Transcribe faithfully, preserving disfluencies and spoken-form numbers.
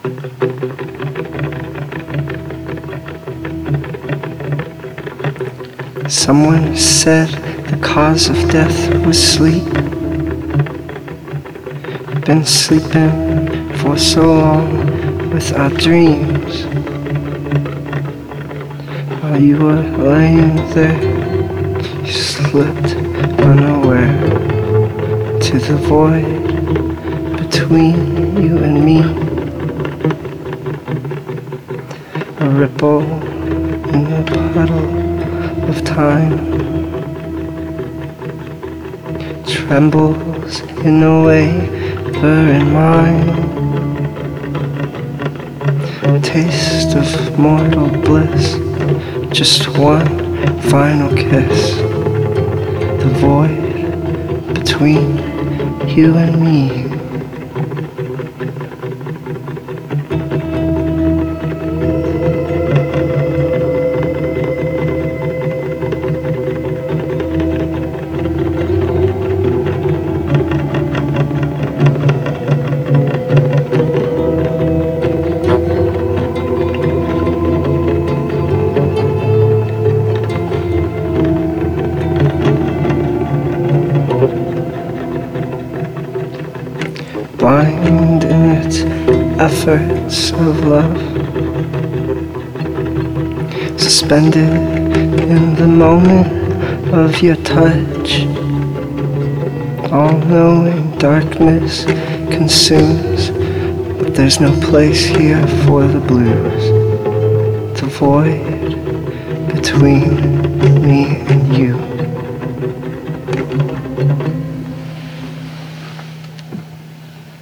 Someone said the cause of death was sleep. Been sleeping for so long without dreams. While you were laying there, you slipped unaware to the void between you and me. A ripple in the puddle of time trembles in a waver in mine. Taste of mortal bliss, just one final kiss. The void between you and me. Blind in its efforts of love, suspended in the moment of your touch. All-knowing darkness consumes, but there's no place here for the blues. The void between me and you.